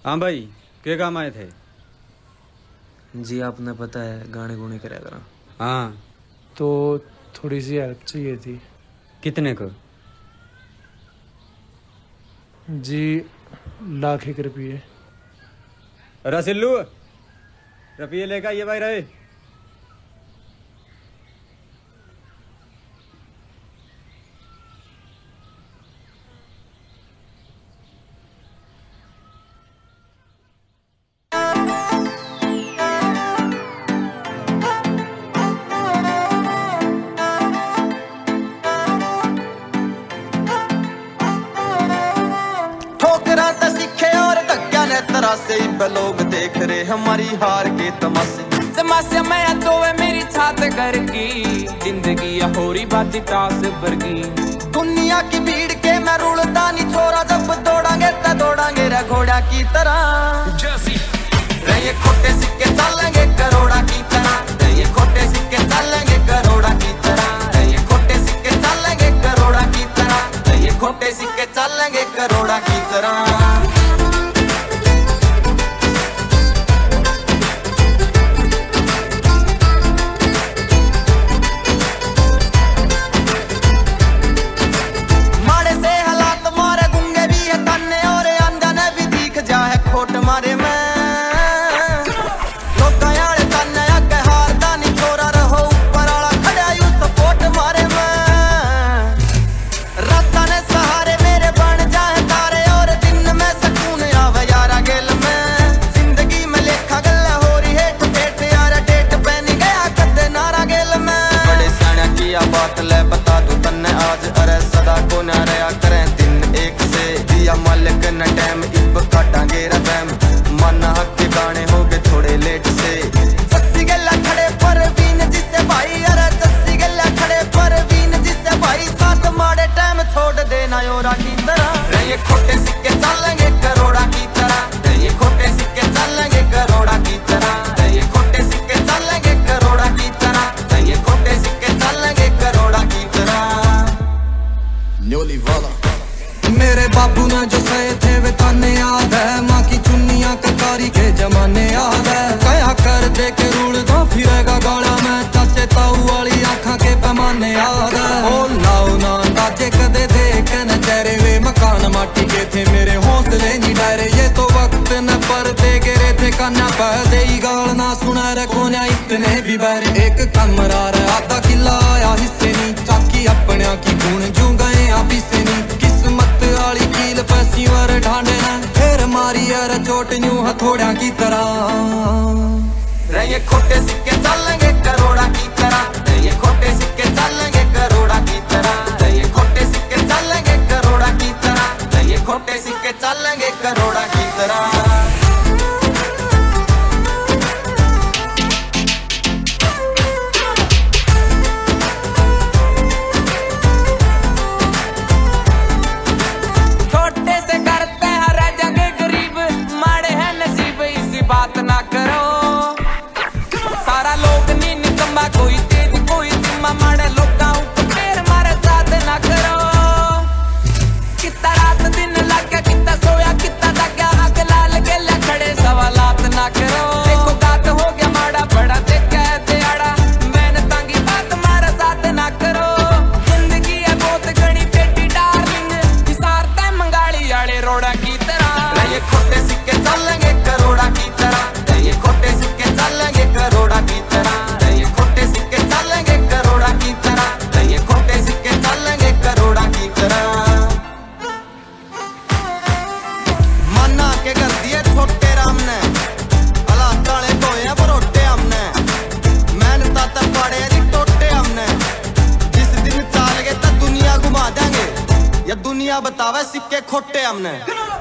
हाँ भाई, क्या काम आए थे? जी आपने पता है गाने गुने कराया करा। हाँ, तो थोड़ी सी हेल्प चाहिए थी कितने को? जी, ₹1,00,000। रसिल्लू, रुपये लेकर ये भाई रहे। से लोग देख रहे हमारी हार के तमाशे तमाशे मैं तो है मेरी छात घर की जिंदगी हो रही बात तास वर्गी दुनिया की भीड़ के मैं रुलता नहीं छोरा जब दौड़ांगे तो दौड़ांगे रे घोड़ा की तरह ये खोटे सिक्के चलेंगे करोड़ा की तरह ये खोटे सिक्के चलेंगे करोड़ा की तरह ये खोटे सिक्के चलेंगे करोड़ा की तरह ये खोटे सिक्के चलेंगे करोड़ा की तरह बात ले बता दू तन्ने आज अरे सदा को न रहा करें दिन एक से दिया मालिक न टाइम इब काटांगे रैम माना हक के गाने हो गए थोड़े लेट से सस्सी गल्ला खड़े पर बीन जिससे भाई अरे सस्सी गल्ला खड़े पर बीन जिससे भाई साथ माड़े टाइम छोड़ देना योरा की तरह ये खोटे सिक्के चलेंगे करोड़ा की तरह ये खोटे सिक्के चलेंगे करोड़ा की तरह ये खोटे सिक्के चलेंगे करोड़ा की तरह ये खोटे सिक्के चलेंगे करोड़ा की तरह न्योली वाला मेरे बापू ने जो सहे थे वे ताने याद है माँ की चुन्नियाँ ककारी के जमाने याद है कया कर दे के रूड़दा फिरेगा गाड़ा में चाचे ताऊ वाली आँखा के पैमाने याद है ओ नाउ ना अंदाजे कदे देखे न चेहरे वे मकान माटी के थे मेरे हौसले नहीं डरे ये तो वक्त न पर दे गिरे थे कन्या पह दे गाल ना सुना रे कोन्या इतने भी बैरे एक कमरा रे आधा किला आया हिस्से नहीं चाकी अपने की गुण जू गए आप से नहीं किस्मत वाली कील पैसी वर ढांडे ना फिर मारी यार चोट न्यू हथौड़ा की तरह ये खोटे सिक्के चलेंगे करोड़ा की तरह ये खोटे सिक्के चलेंगे करोड़ा की तरह ये खोटे सिक्के चलेंगे करोड़ा की तरह ये खोटे सिक्के चलेंगे करोड़ा की तरह बात ना करो सारा लोग नी निकम्मा कोई तेज कोई दिम्मा मारे लोगा ऊपर पैर मारे साथ ना करो कितना रात दिन लग गया कितना सोया कितना लगा आग लाल गेला खड़े सवालात ना करो देखो गात हो गया माड़ा बड़ा देखा है त्याड़ा मैंने तांगी बात मारे साथ ना करो जिंदगी है बहुत घनी बेटी डार्लिंग हिसारता मंगाली आड़े रोड़ा की तरह ये खोटे सिक्के चलेंगे करोड़ा की तरह ये खोटे सिक्के चलेंगे करोड़ा की तरह ये खोटे सिक्के चलेंगे करोड़ा की तरह ये खोटे सिक्के चलेंगे करोड़ा की तरह मन्ना के कर दिए छोटे राम ने अला काले धोए परोटे हमने मेहनत तक पड़े दी टोटे हमने जिस दिन चाल गए तो दुनिया घुमा देंगे या दुनिया बतावे सिक्के खोटे हमने।